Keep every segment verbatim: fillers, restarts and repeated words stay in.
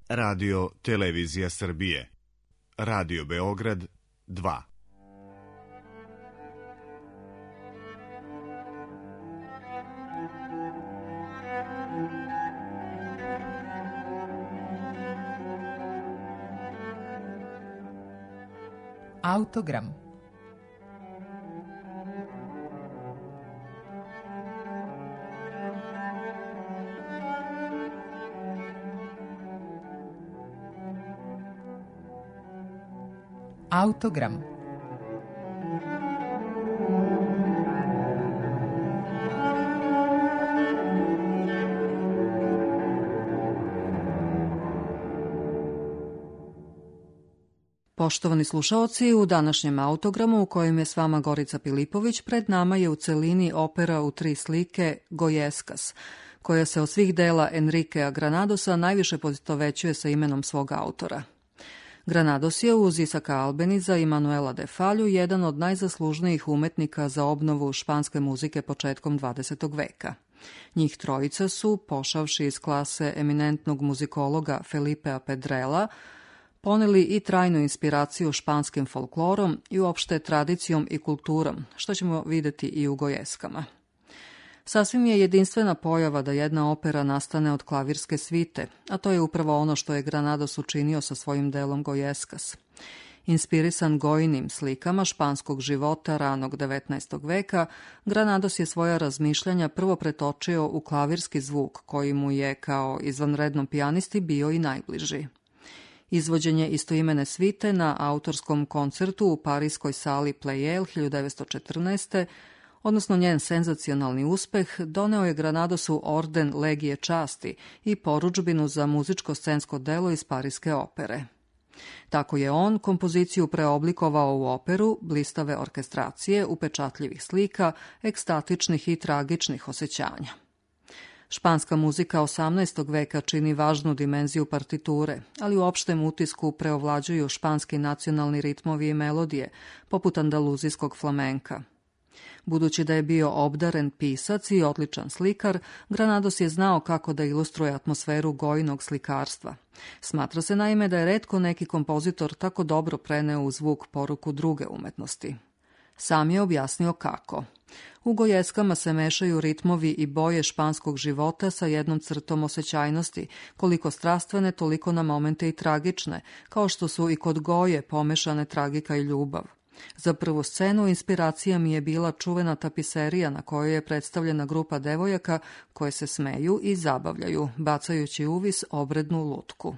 Radio Televizija Srbije. Radio Beograd dva. Autogram. Autogram. Poštovani slušaoci, u današnjem autogramu u kojem je s vama Gorica Pilipović, pred nama je u celini opera u tri slike Gojeskas, koja se od svih dela Enriquea Granadosa najviše poistovećuje sa imenom svog autora. Granados je uz Isaka Albeniza i Manuela de Fallu jedan od najzaslužnijih umetnika za obnovu španske muzike početkom dvadesetog veka. Njih trojica su, pošavši iz klase eminentnog muzikologa Felipea Pedrela, poneli i trajnu inspiraciju španskim folklorom i uopšte tradicijom i kulturom, što ćemo videti i u Gojeskama. Sasvim je jedinstvena pojava da jedna opera nastane od klavirske svite, a to je upravo ono što je Granados učinio sa svojim delom Gojeskas. Inspirisan Gojinim slikama španskog života ranog devetnaestog veka, Granados je svoja razmišljanja prvo pretočio u klavirski zvuk koji mu je kao izvanrednom pijanisti bio i najbliži. Izvođenje istoimene svite na autorskom koncertu u parijskoj sali Pleyel hiljadu devetsto četrnaeste. odnosno njen senzacionalni uspeh, doneo je Granadosu orden Legije časti i porudžbinu za muzičko-scensko delo iz Parijske opere. Tako je on kompoziciju preoblikovao u operu blistave orkestracije, upečatljivih slika, ekstatičnih i tragičnih osjećanja. Španska muzika osamnaestog veka čini važnu dimenziju partiture, ali u opštem utisku preovlađuju španski nacionalni ritmovi i melodije, poput andaluzijskog flamenka. Budući da je bio obdaren pisac i odličan slikar, Granados je znao kako da ilustruje atmosferu Gojinog slikarstva. Smatra se naime da je retko neki kompozitor tako dobro preneo u zvuk poruku druge umetnosti. Sam je objasnio kako. U Gojeskama se mešaju ritmovi i boje španskog života sa jednom crtom osjećajnosti, koliko strastvene, toliko na momente i tragične, kao što su i kod Goje pomešane tragika i ljubav. Za prvu scenu inspiracija mi je bila čuvena tapiserija na kojoj je predstavljena grupa devojaka koje se smeju i zabavljaju, bacajući uvis obrednu lutku.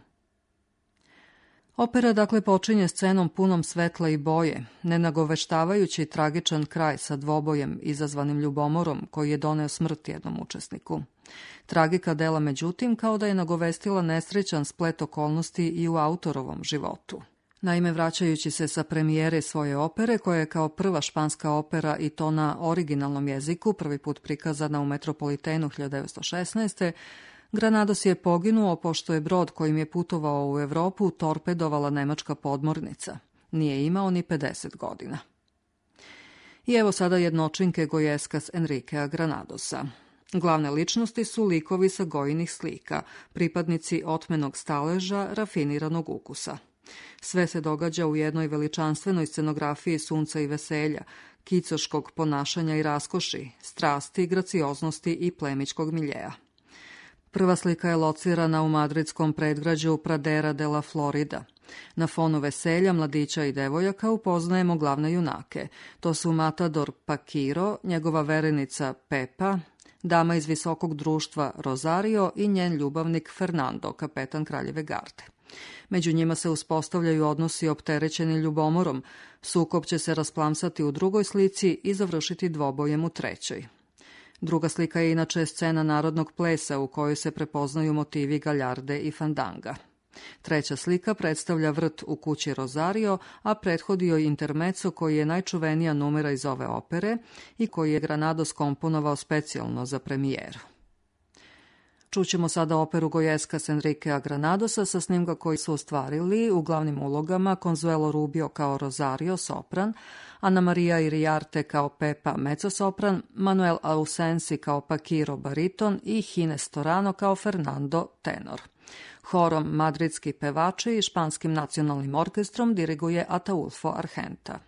Opera dakle počinje scenom punom svetla i boje, ne nagoveštavajući tragičan kraj sa dvobojem izazvanim ljubomorom koji je doneo smrt jednom učesniku. Tragika dela međutim kao da je nagovestila nesrećan splet okolnosti i u autorovom životu. Naime, vraćajući se sa premijere svoje opere, koja je kao prva španska opera i to na originalnom jeziku, prvi put prikazana u Metropolitenu hiljadu devetsto šesnaeste. Granados je poginuo pošto je brod kojim je putovao u Evropu torpedovala nemačka podmornica. Nije imao ni pedeset godina. I evo sada jednočinke Gojeskas Enriquea Granadosa. Glavne ličnosti su likovi sa Gojinih slika, pripadnici otmenog staleža, rafiniranog ukusa. Sve se događa u jednoj veličanstvenoj scenografiji sunca i veselja, kicoškog ponašanja i raskoši, strasti, gracioznosti i plemićkog miljeja. Prva slika je locirana u madridskom predgrađu Pradera de la Florida. Na fonu veselja, mladića i devojaka upoznajemo glavne junake. To su matador Paquiro, njegova verenica Pepa, dama iz visokog društva Rosario i njen ljubavnik Fernando, kapetan kraljeve garde. Među njima se uspostavljaju odnosi opterećeni ljubomorom, sukob će se rasplamsati u drugoj slici i završiti dvobojem u trećoj. Druga slika je inače scena narodnog plesa u kojoj se prepoznaju motivi galjarde i fandanga. Treća slika predstavlja vrt u kući Rosario, a prethodi joj intermezzo koji je najčuvenija numera iz ove opere i koji je Granados komponovao specijalno za premijeru. Čućemo sada operu Gojeskas Enriquea Granadosa sa snimka koji su ostvarili u glavnim ulogama Consuelo Rubio kao Rosario, sopran, Ana Maria Iriarte kao Pepa, mezzosopran, Manuel Ausensi kao Paquiro, bariton i Hines Torano kao Fernando, tenor. Horom Madridski pevači i Španskim nacionalnim orkestrom diriguje Ataulfo Argenta.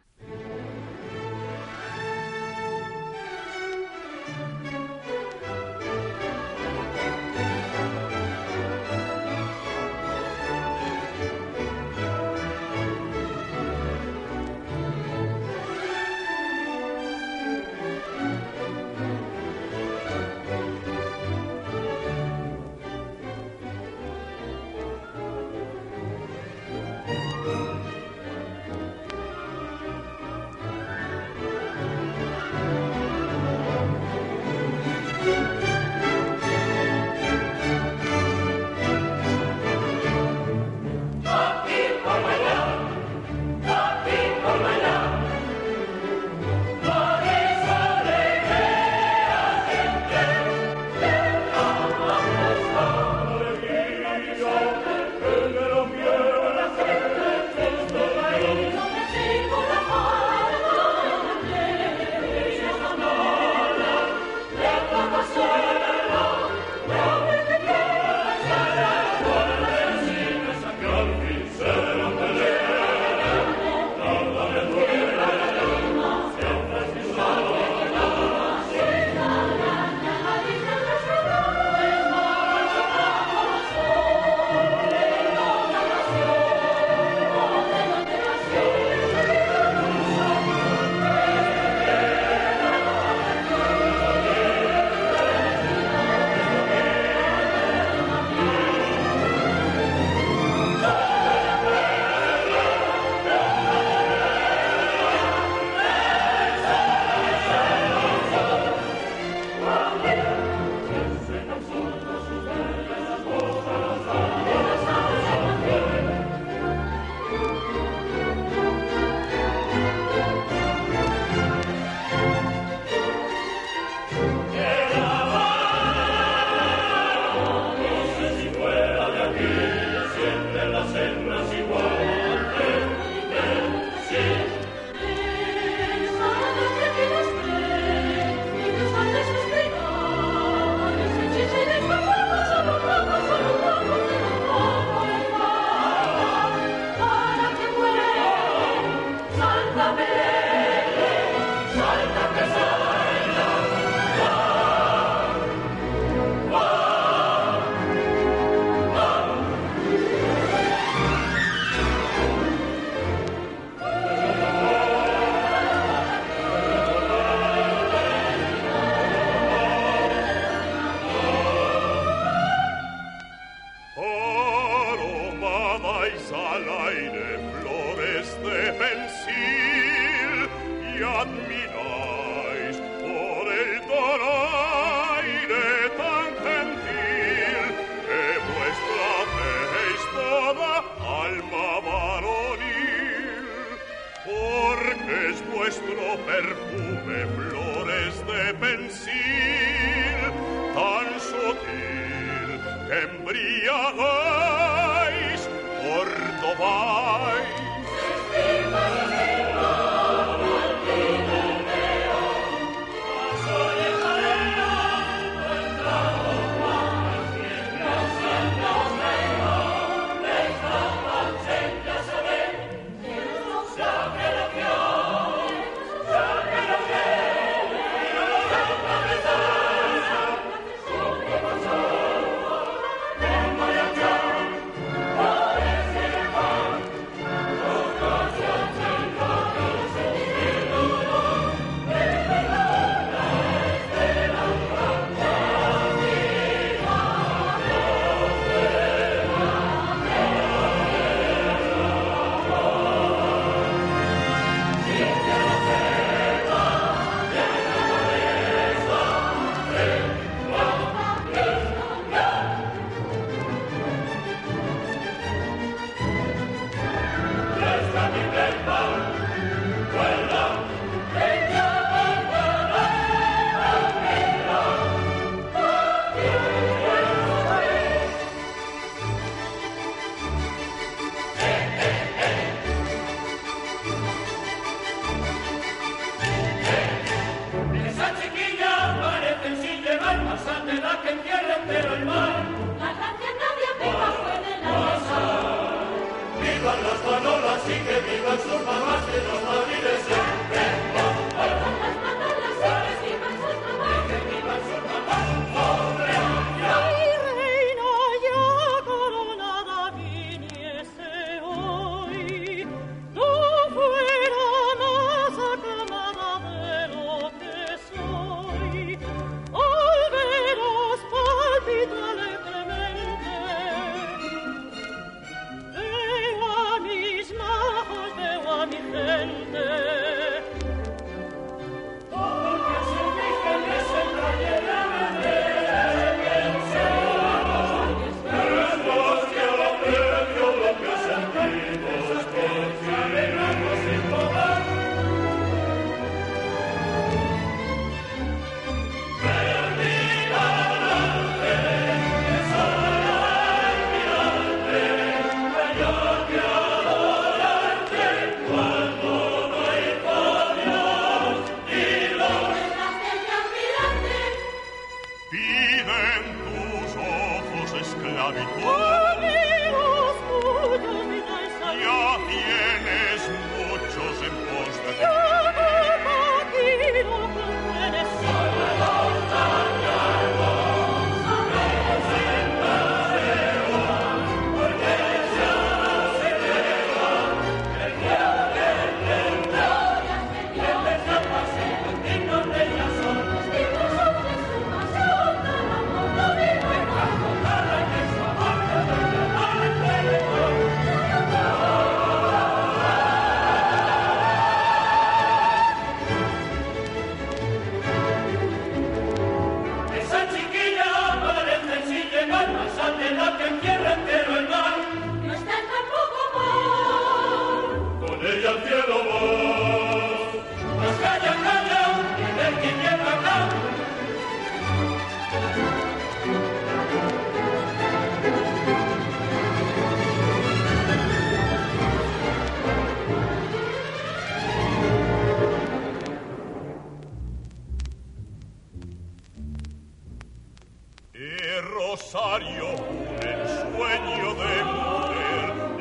Vai.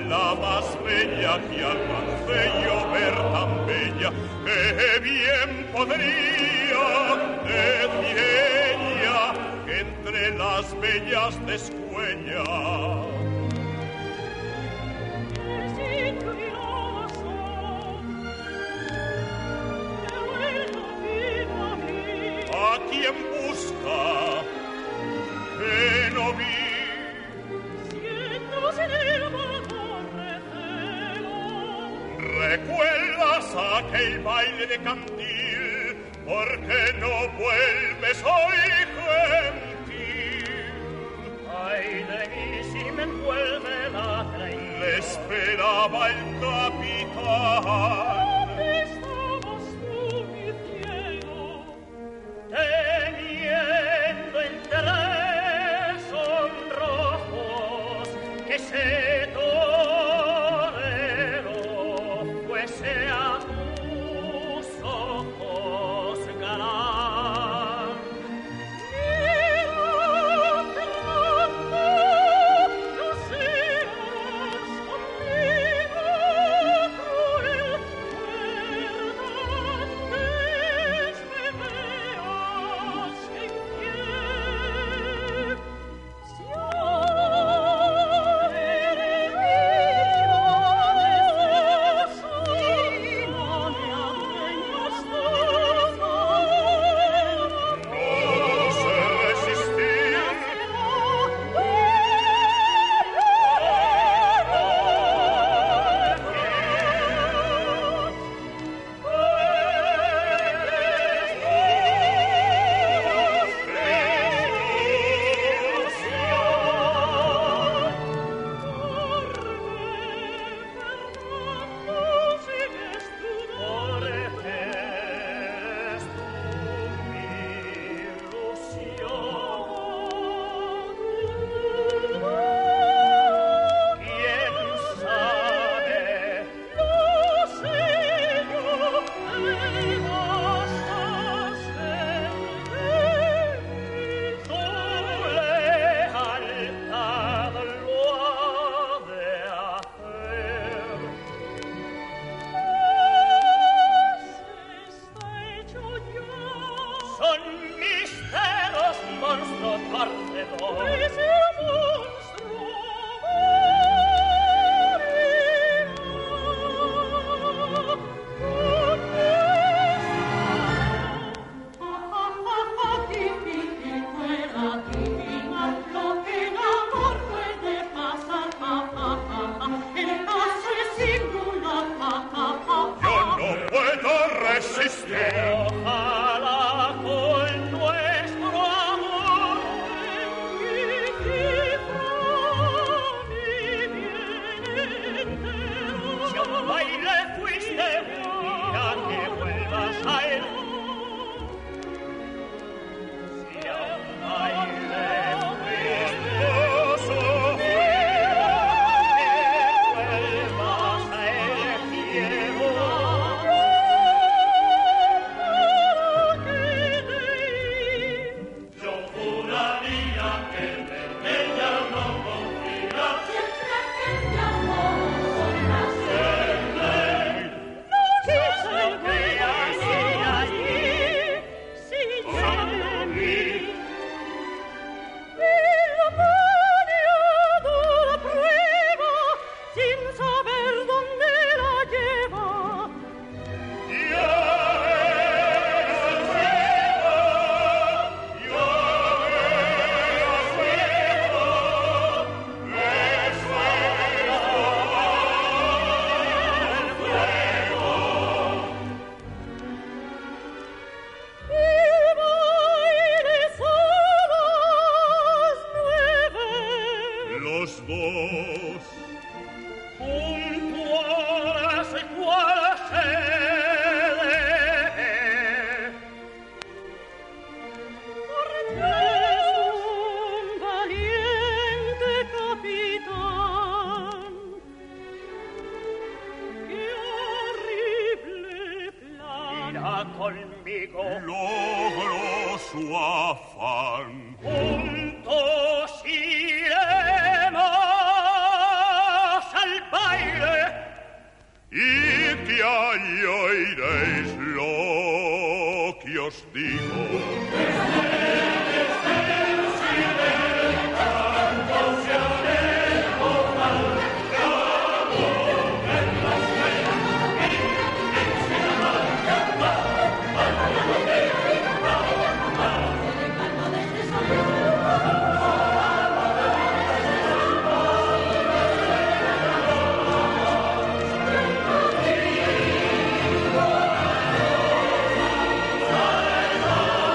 la más bella que alcancé yo ver tan bella, que bien podría decir ella que entre las bellas descuella. ¿A quién busca que no vi? ¿Recuerdas aquel baile de cantil? ¿Por qué no vuelves hoy, gentil? Ay de mí si me envuelve la traición. Le esperaba el capitán. ¿Dónde estabas tú, mi cielo? Teniendo entre sonrojos que se conmigo logro su afán. Juntos iremos al os digo. Oh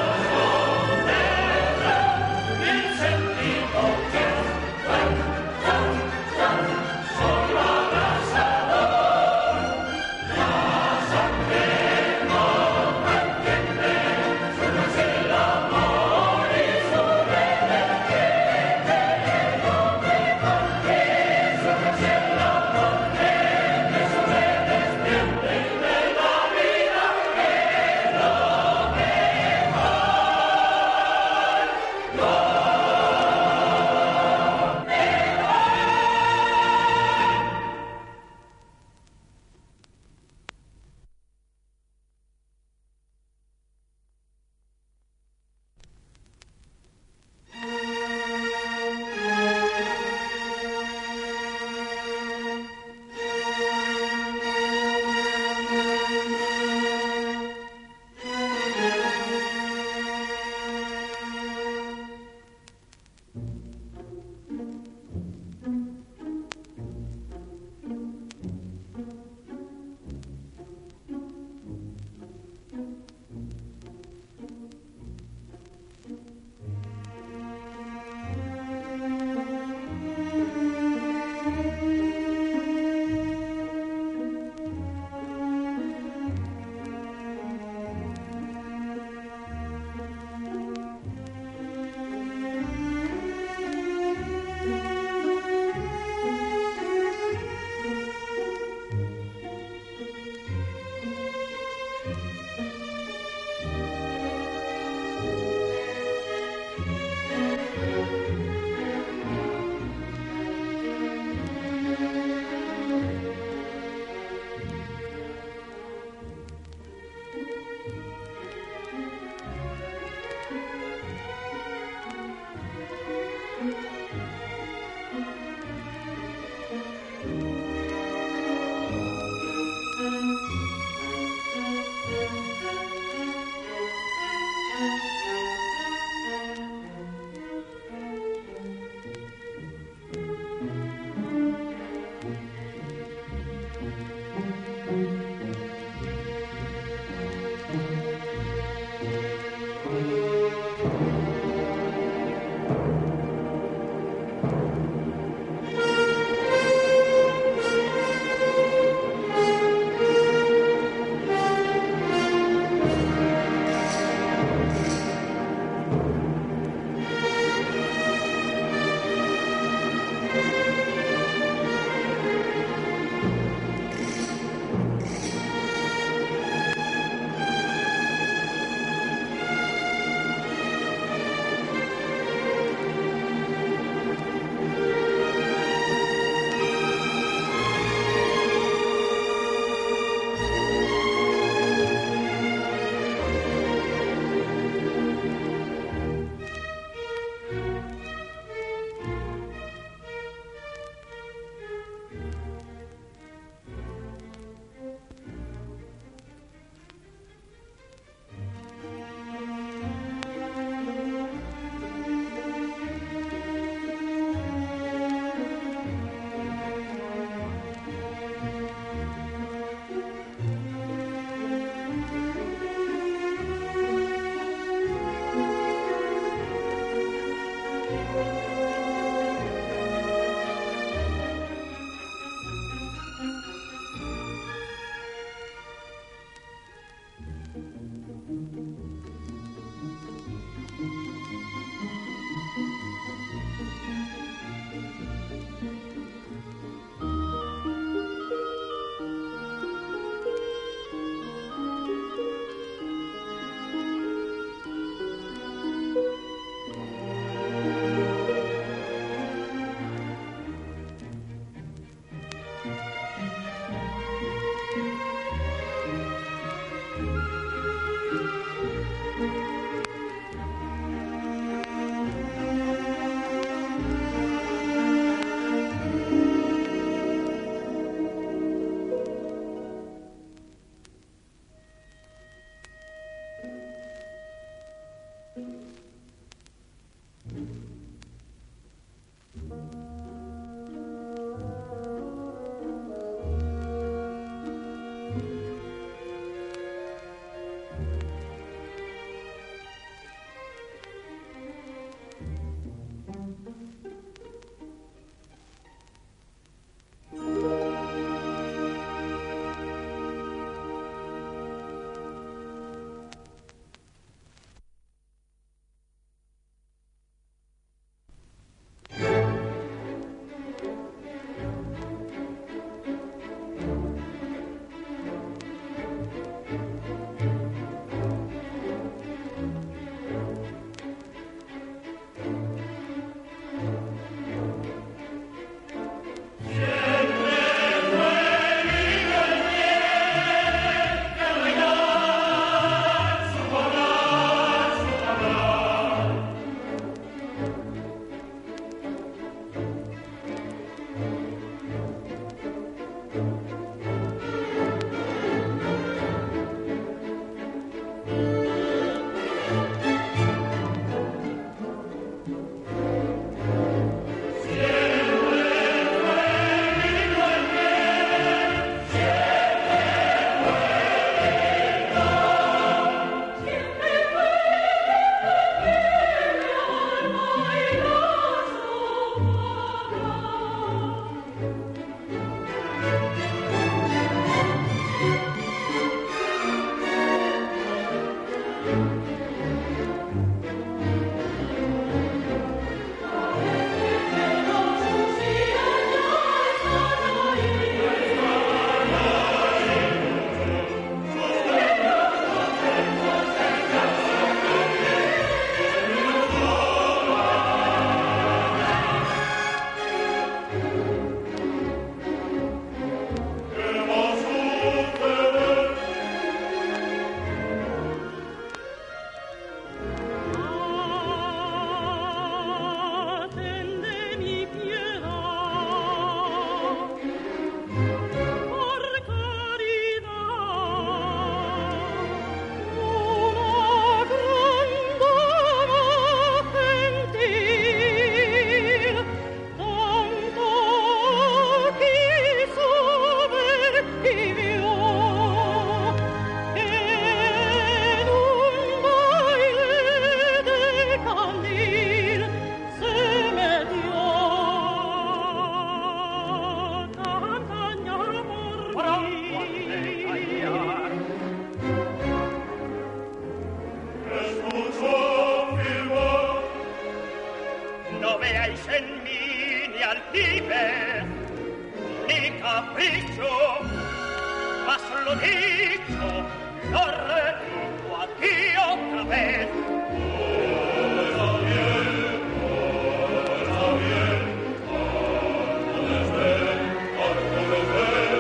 capriccio, mas lo dicho, lo repito a ti otra vez. Ora bien, ora bien, puedes ver, puedes ver.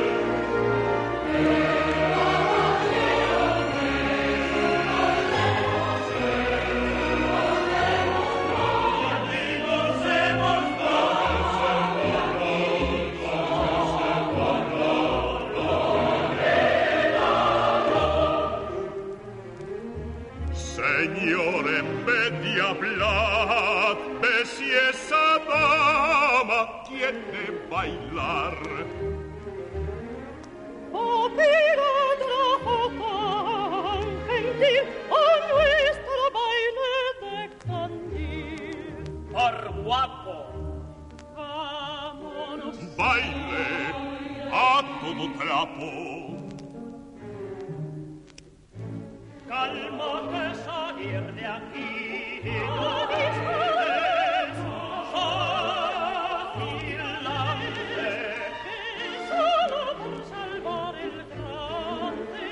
Señor, en vez de hablar, ve si esa dama quiere bailar. Oh, pero trajo tan gentil a nuestro baile de candil. Por guapo, Vámonos. Baile a todo trapo. cálmate salir de aquí. No disfrutes, Vacilante, que solo por salvar el grande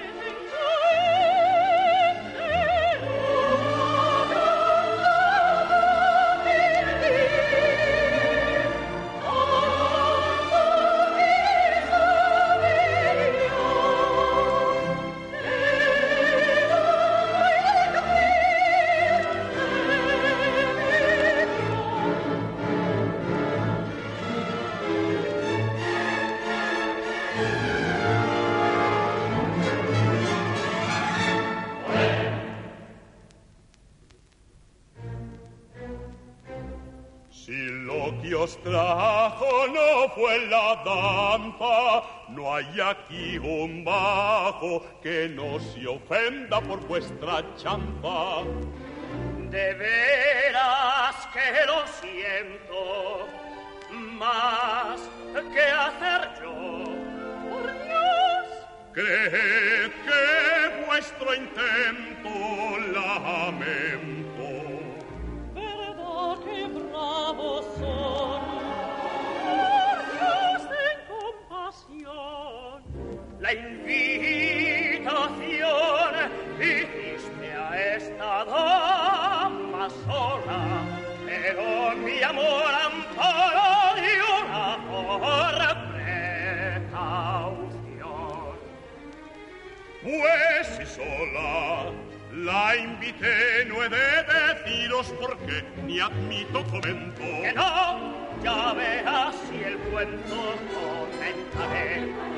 Si lo que os trajo no fue la danza, no hay aquí un bajo que no se ofenda por vuestra chanza. de veras que lo siento, más que hacer yo. por Dios. Creed que vuestro intento lamento. Verdad que bravos son, por Dios ten compasión. La invitación hiciste a esta dama sola, pero mi amor amparo de una por precaución. Pues si sola la invité, no he de deciros por qué, ni admito comento. Que no, ya verás si el cuento comentaré.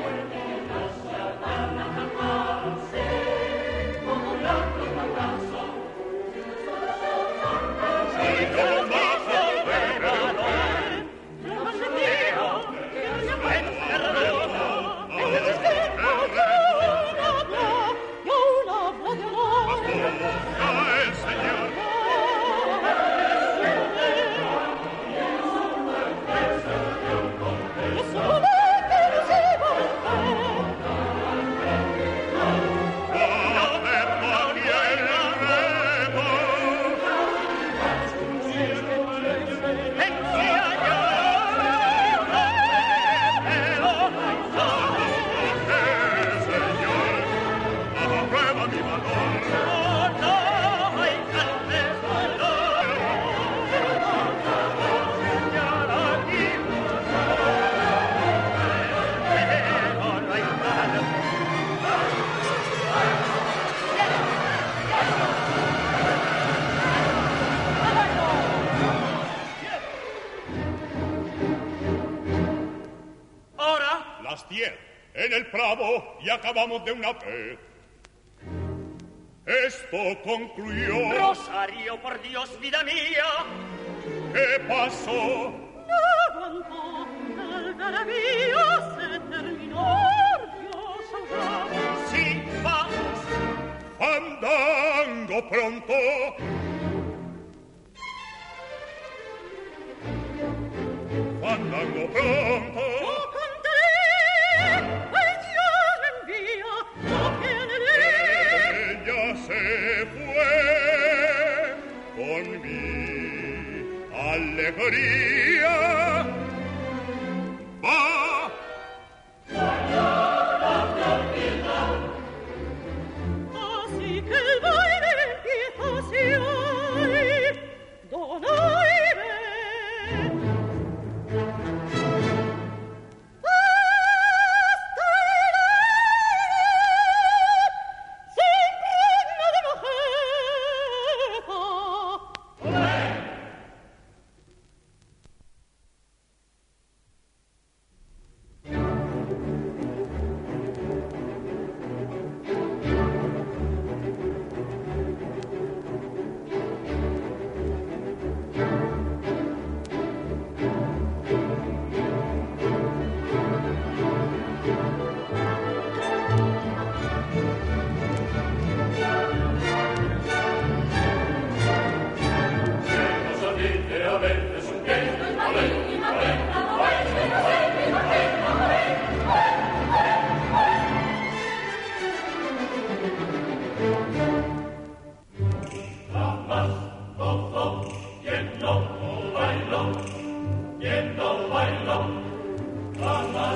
Soy yo bajo de valor, Yo no sé miedo, que haya Encerrado, yo una voz de amor. a el Señor. Es un momento elusivo del Acepto aquí el reto. Eh, Señor, aprueba mi valor. Ahora, Las diez en el Prado y acabamos de una vez. Esto concluyó. Rosario, por Dios, vida mía, ¿Qué pasó? No aguantó, la algarabía se terminó. Dios sabrá. sí, vamos, Fandango pronto. Fandango pronto. Yo cantaré, pues Dios me envía, yo quiere Ella se fue con mi alegría. Va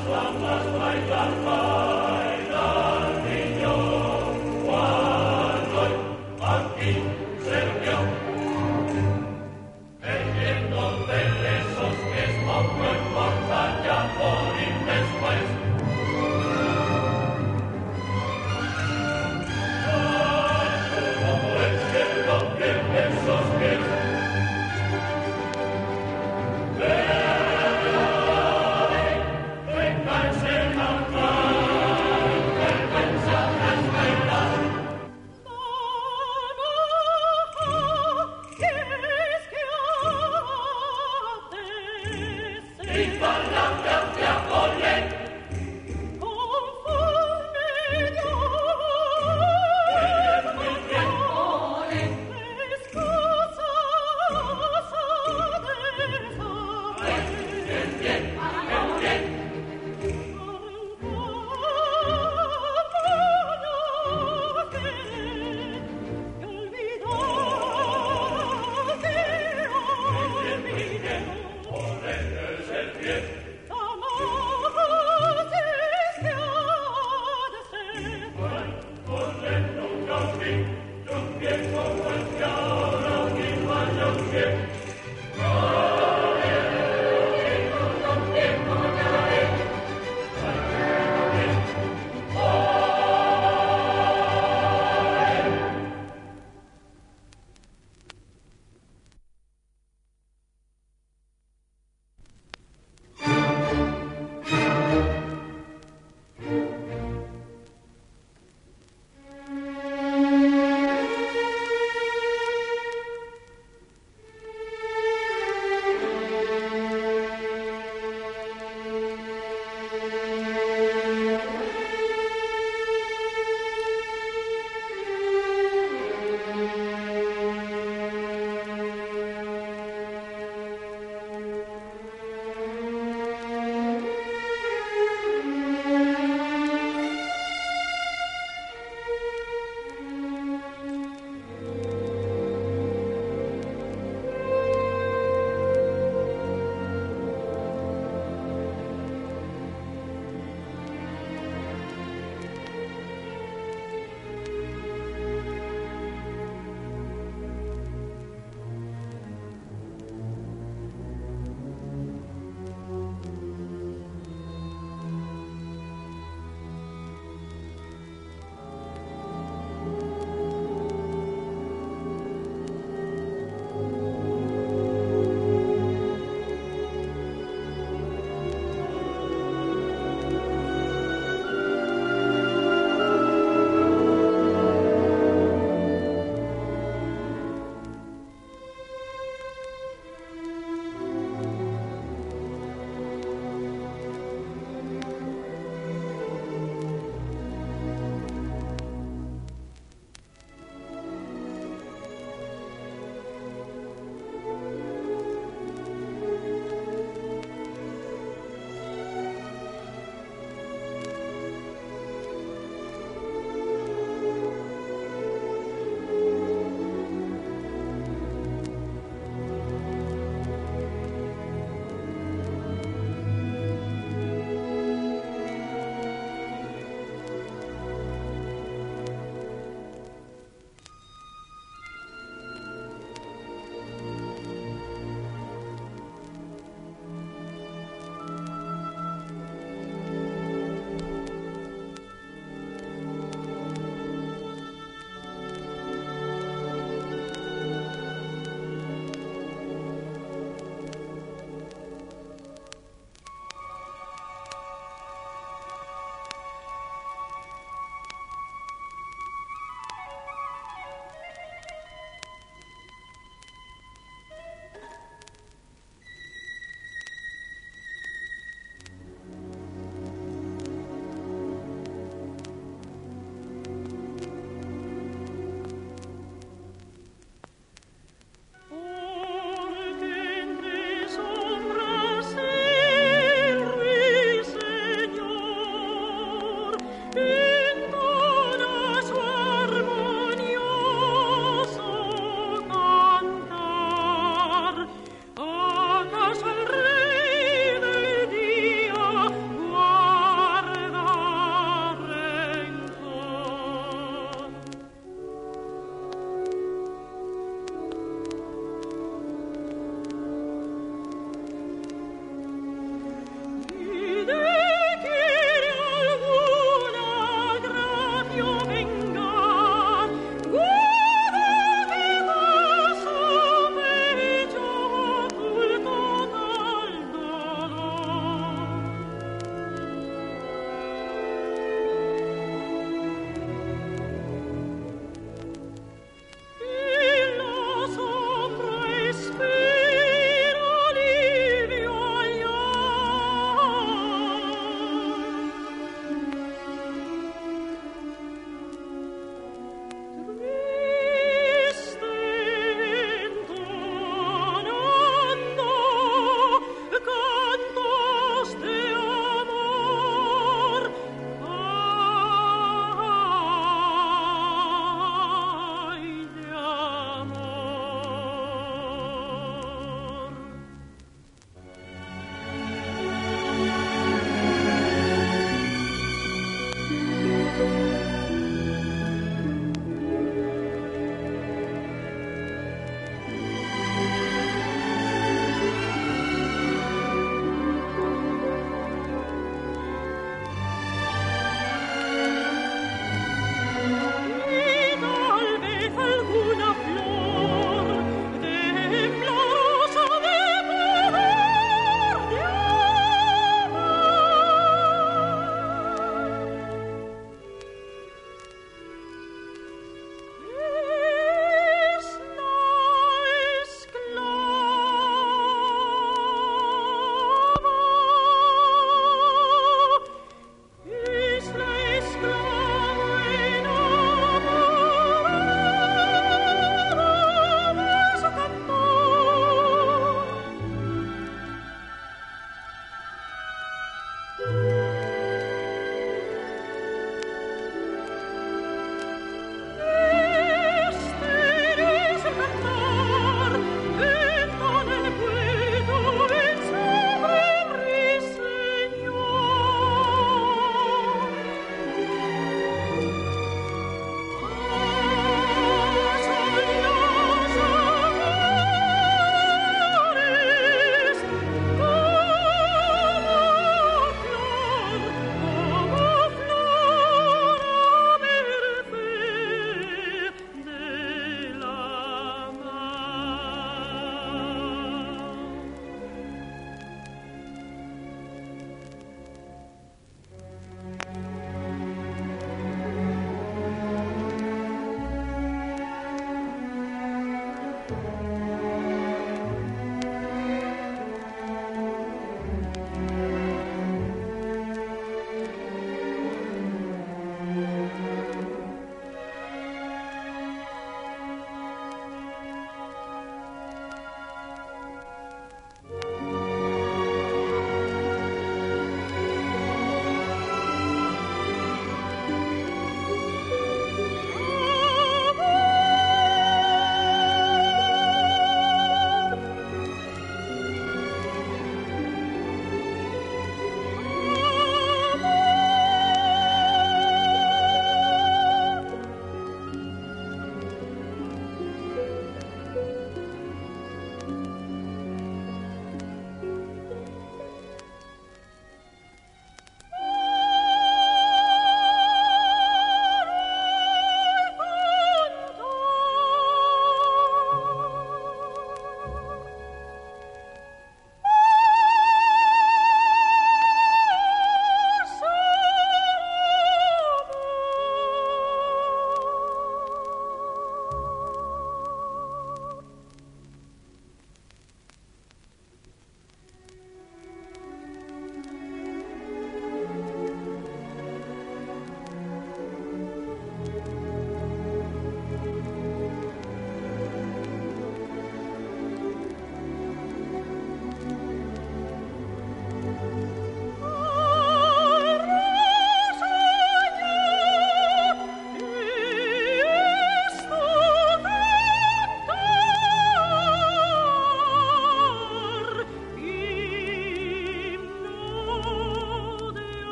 Guarda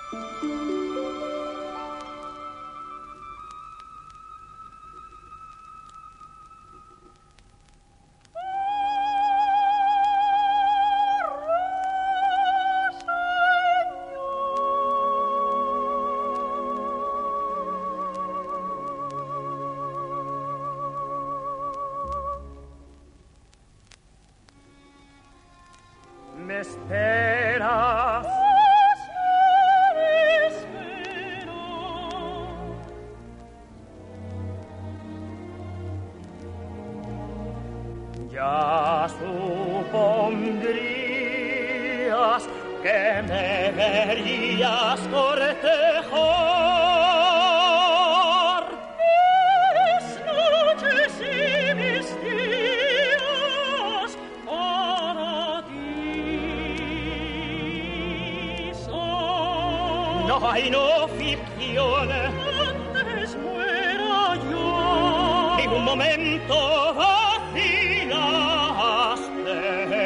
Me esperas. Ya supondrías que me verías cortejar. Mis noches y mis días para ti son. No hay no ficción. Antes muera yo. Ni un momento vacilaste.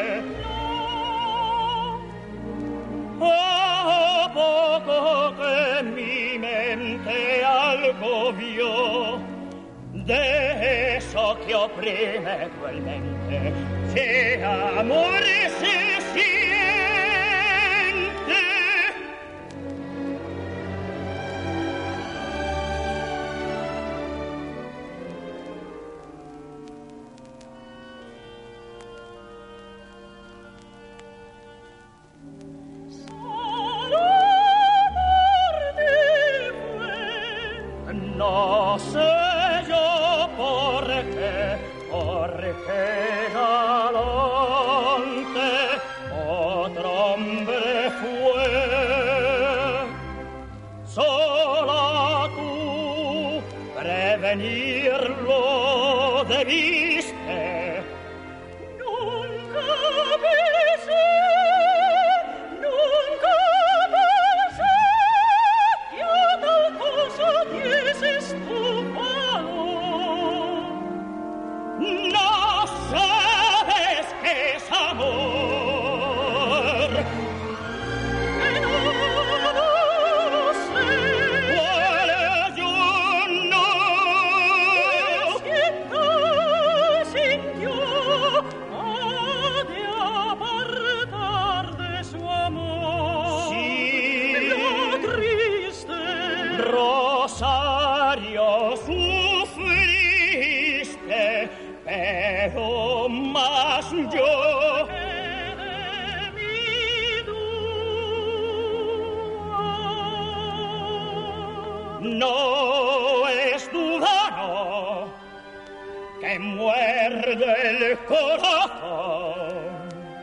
No. A poco que mi mente algo vio de eso que oprime cruelmente, si amor se siente. No sé yo por qué, por qué galante otro hombre fue. Sola tú prevenirlo debiste. Nunca pensé, nunca pensé que a tal cosa dieses tu valor. No sabes qué es amor. Que no lo sé. Pues yo no. Siento, sintió, ha de apartar de su amor. Sí. Lo triste. Rosario, sufriste, pero más yo que de mi duda. No es duda, no, que muerde el corazón.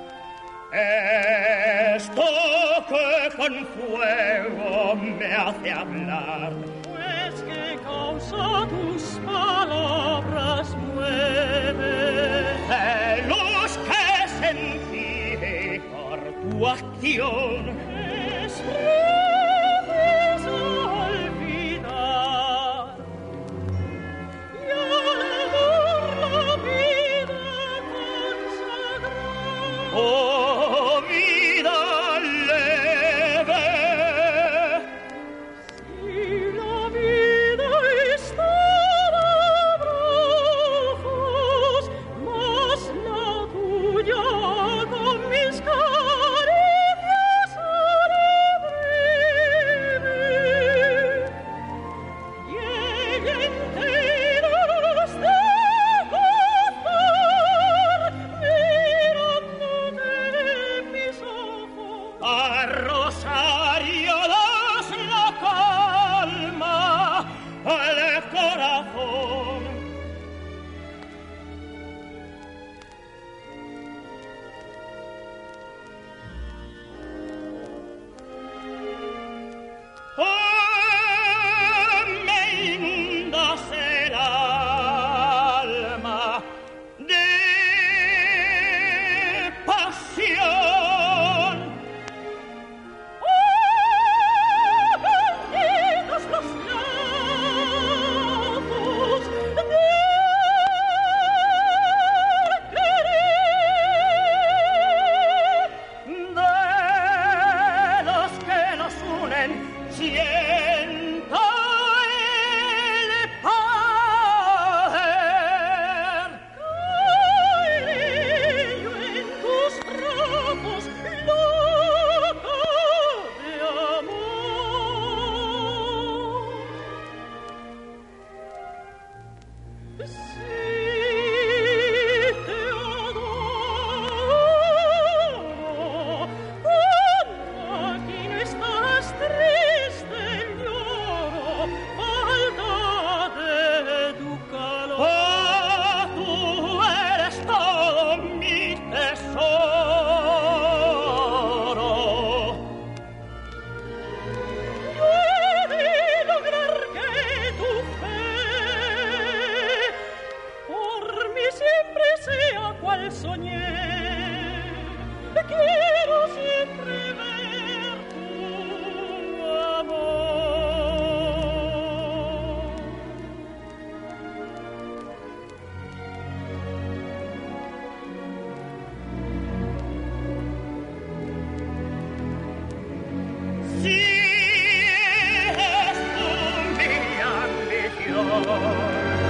Esto que con fuego me hace hablar, pues que causa tus palabras mueve. Celos que sentí por tu acción. Es preciso olvidar y al amor la vida consagrar. Oh, vida leve. Si la vida está de brazos, más la tuya con mis caricias alegré. siento el poder caer yo en tus brazos loca de amor. Sí, te adoro. Aquí no estás triste, lloro, falta de tu calor. Oh, tú eres todo mi tesoro. Yo he de lograr que tu fe por mí siempre sea cual soñé. Quiero siempre ver tu amor. Si es tu mi ambición,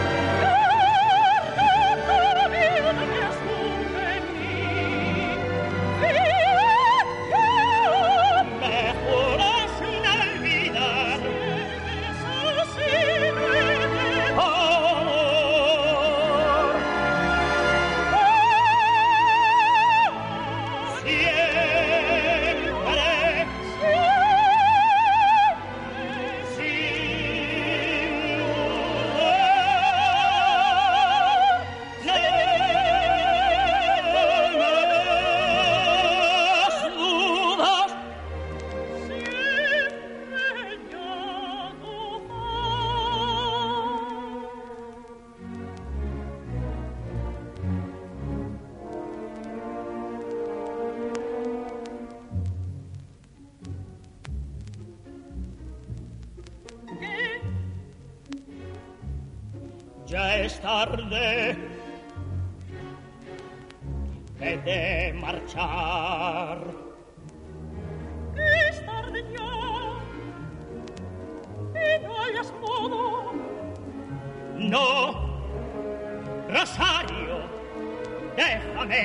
ya es tarde, he de marchar. Es tarde ya, y no hayas modo. No, Rosario, déjame.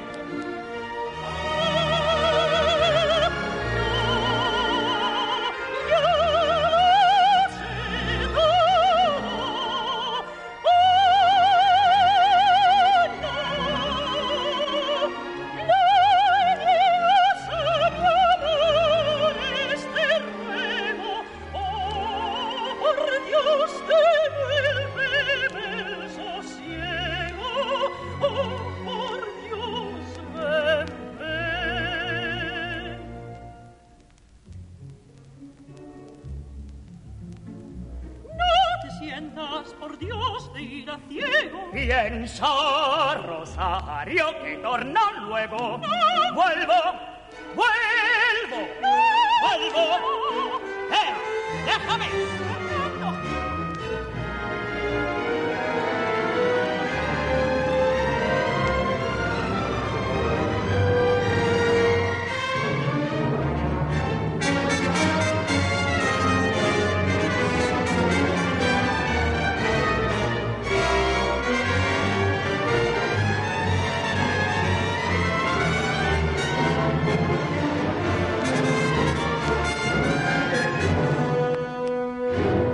Por Dios de ir a ciego. Piensa, Rosario, que torno luego. No. Vuelvo, vuelvo, no. Vuelvo. Eh, déjame. No. Thank you.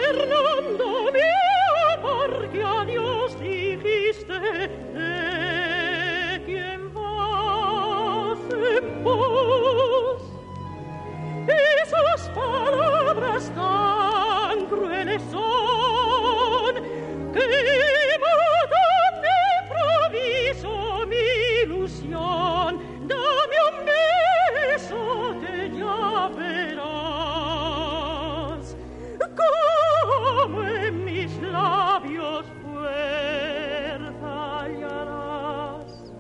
Fernando mío, porque a Dios dijiste, de quien vas en pos. Esas palabras tan crueles son que matan de improviso mi ilusión. Dame un beso que ya verás cómo en mis labios fuerza hallarás.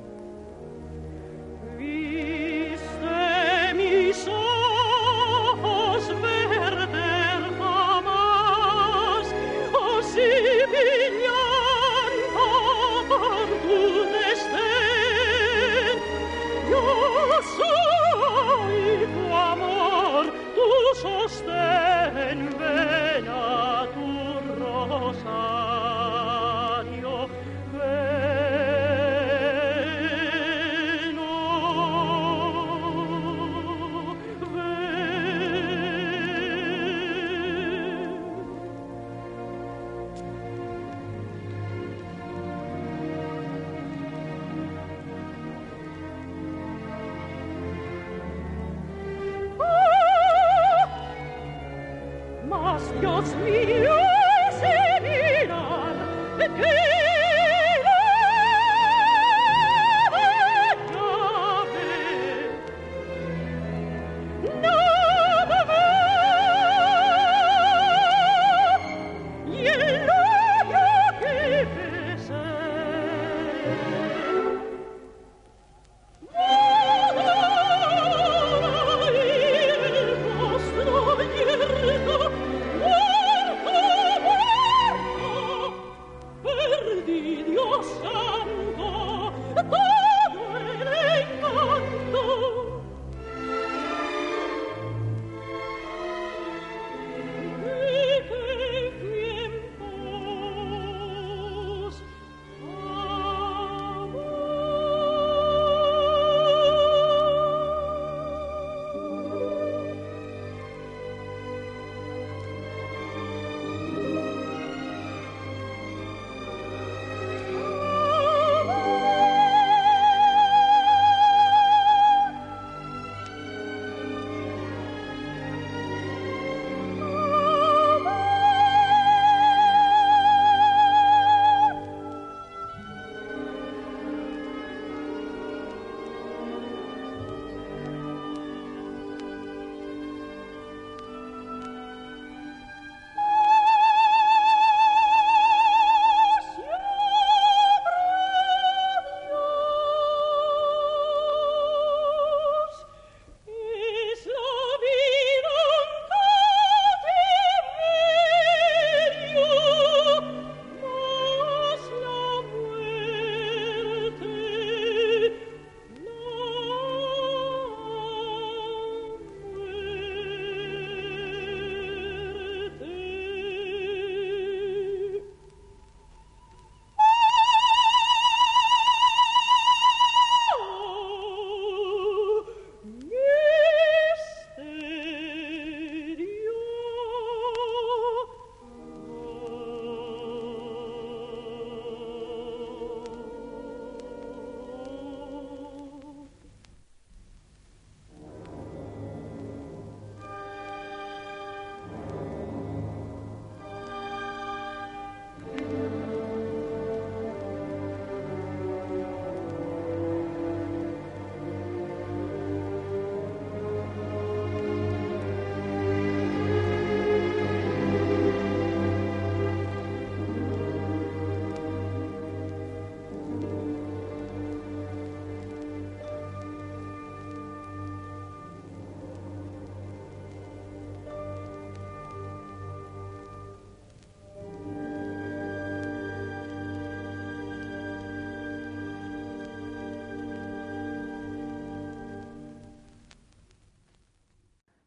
Viste mis ojos verter jamás, o si mi llanto por tu desdén. Yo soy tu amor, tu sostén, ven a tu rosario, ven, oh, ven. Mas Dios mío, ese mirar que la llave nada ve, y el labio que besé per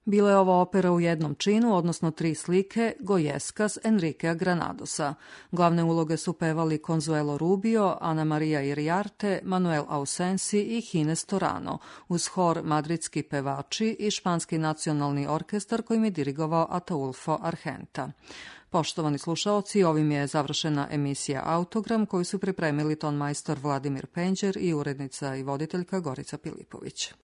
Bila je ova opera u jednom činu, odnosno tri slike, Gojeskas Enriquea Granadosa. Glavne uloge su pevali Consuelo Rubio, Ana Maria Iriarte, Manuel Ausensi i Hines Torano, uz hor Madridski pevači i Španski nacionalni orkestar kojim je dirigovao Ataulfo Argenta. Poštovani slušaoci, ovim je završena emisija Autogram koju su pripremili tonmajstor Vladimir Penđer i urednica i voditeljka Gorica Pilipović.